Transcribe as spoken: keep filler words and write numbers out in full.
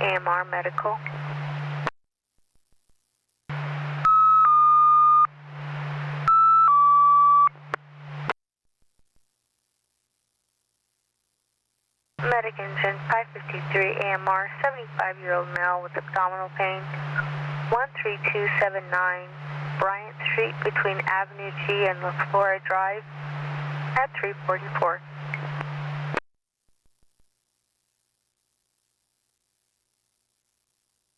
A M R Medical. Medic engine five fifty-three A M R, seventy-five-year-old male with abdominal pain, one three two seven nine Bryant Street between Avenue G and La Flora Drive at three forty-four.